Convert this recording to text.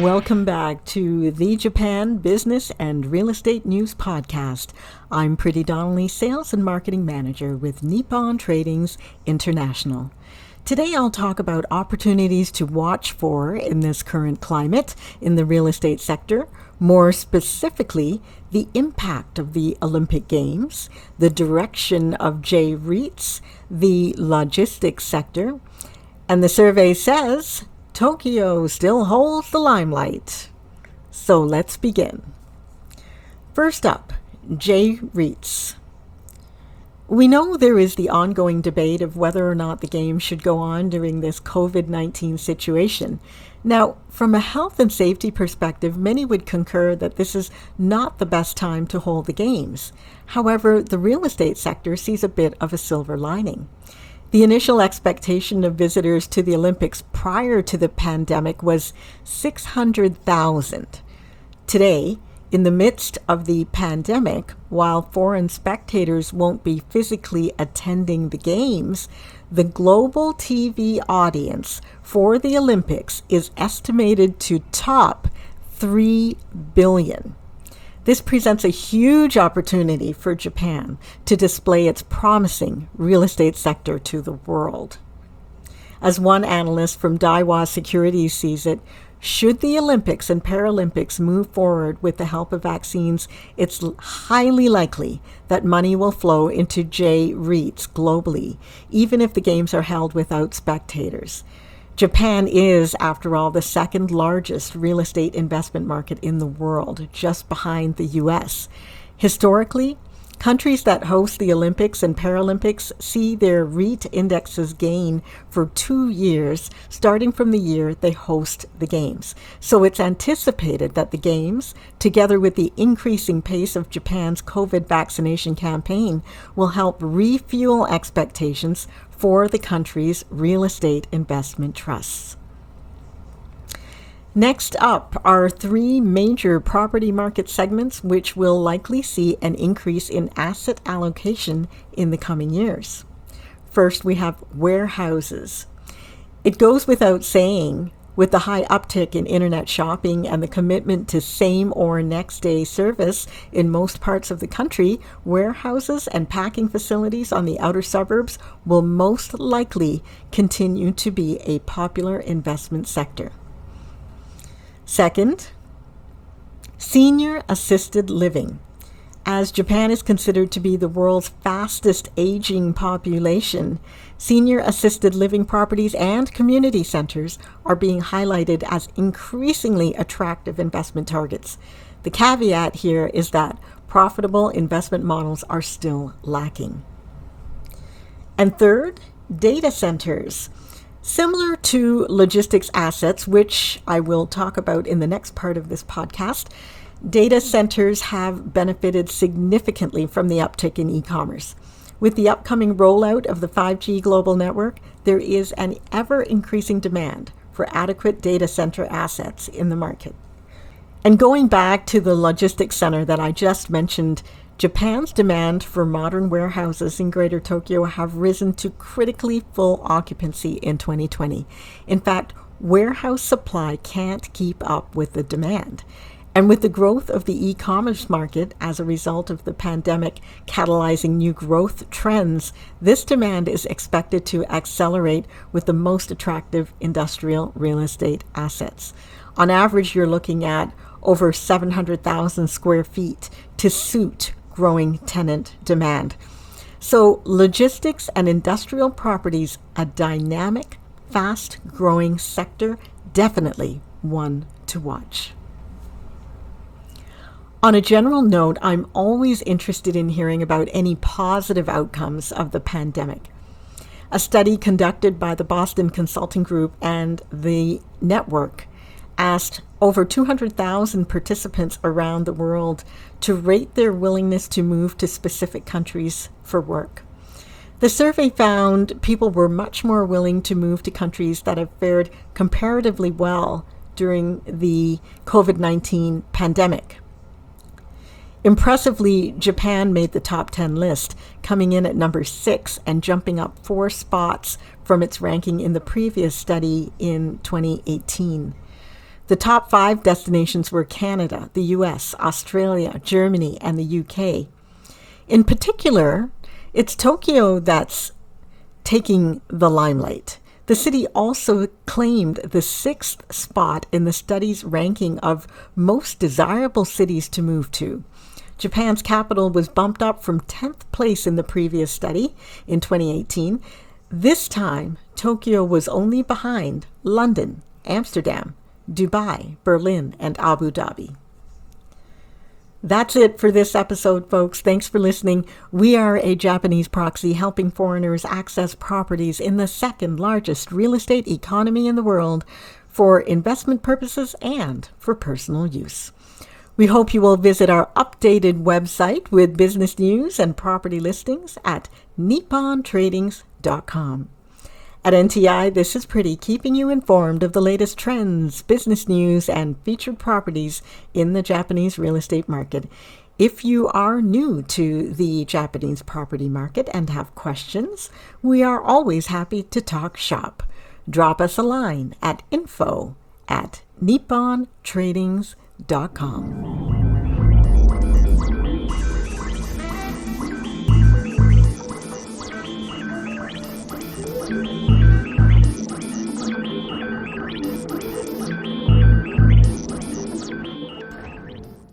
Welcome back to the Japan Business and Real Estate News Podcast. I'm Pretty Donnelly, Sales and Marketing Manager with Nippon Tradings International. Today I'll talk about opportunities to watch for in this current climate in the real estate sector, more specifically, the impact of the Olympic Games, the direction of J-REITs, the logistics sector, and the survey says Tokyo still holds the limelight. So let's begin. First up, J-REITs. We know there is the ongoing debate of whether or not the games should go on during this COVID-19 situation. Now, from a health and safety perspective, many would concur that this is not the best time to hold the games. However, the real estate sector sees a bit of a silver lining. The initial expectation of visitors to the Olympics prior to the pandemic was 600,000. Today, in the midst of the pandemic, while foreign spectators won't be physically attending the games, the global TV audience for the Olympics is estimated to top 3 billion. This presents a huge opportunity for Japan to display its promising real estate sector to the world. As one analyst from Daiwa Securities sees it, should the Olympics and Paralympics move forward with the help of vaccines, it's highly likely that money will flow into J-REITs globally, even if the games are held without spectators. Japan is, after all, the second largest real estate investment market in the world, just behind the U.S. Historically, countries that host the Olympics and Paralympics see their REIT indexes gain for 2 years, starting from the year they host the games. So it's anticipated that the games, together with the increasing pace of Japan's COVID vaccination campaign, will help refuel expectations for the country's real estate investment trusts. Next up are 3 major property market segments which will likely see an increase in asset allocation in the coming years. First, we have warehouses. It goes without saying, with the high uptick in internet shopping and the commitment to same or next day service in most parts of the country, warehouses and packing facilities on the outer suburbs will most likely continue to be a popular investment sector. Second, senior assisted living. As Japan is considered to be the world's fastest aging population, senior assisted living properties and community centers are being highlighted as increasingly attractive investment targets. The caveat here is that profitable investment models are still lacking. And third, data centers. Similar to logistics assets, which I will talk about in the next part of this podcast, data centers have benefited significantly from the uptick in e-commerce. With the upcoming rollout of the 5G global network, there is an ever-increasing demand for adequate data center assets in the market. And going back to the logistics center that I just mentioned, Japan's demand for modern warehouses in Greater Tokyo have risen to critically full occupancy in 2020. In fact, warehouse supply can't keep up with the demand. And with the growth of the e-commerce market as a result of the pandemic catalyzing new growth trends, this demand is expected to accelerate with the most attractive industrial real estate assets. On average, you're looking at over 700,000 square feet to suit growing tenant demand. So logistics and industrial properties, a dynamic, fast-growing sector, definitely one to watch. On a general note, I'm always interested in hearing about any positive outcomes of the pandemic. A study conducted by the Boston Consulting Group and the network asked over 200,000 participants around the world to rate their willingness to move to specific countries for work. The survey found people were much more willing to move to countries that have fared comparatively well during the COVID-19 pandemic. Impressively, Japan made the top 10 list, coming in at number 6 and jumping up 4 spots from its ranking in the previous study in 2018. The top 5 destinations were Canada, the US, Australia, Germany, and the UK. In particular, it's Tokyo that's taking the limelight. The city also claimed the 6th spot in the study's ranking of most desirable cities to move to. Japan's capital was bumped up from 10th place in the previous study in 2018. This time, Tokyo was only behind London, Amsterdam, Dubai, Berlin, and Abu Dhabi. That's it for this episode, folks. Thanks for listening. We are a Japanese proxy helping foreigners access properties in the 2nd largest real estate economy in the world for investment purposes and for personal use. We hope you will visit our updated website with business news and property listings at nippontradings.com. At NTI, this is Pretty, keeping you informed of the latest trends, business news, and featured properties in the Japanese real estate market. If you are new to the Japanese property market and have questions, we are always happy to talk shop. Drop us a line at info@nippontradings.com.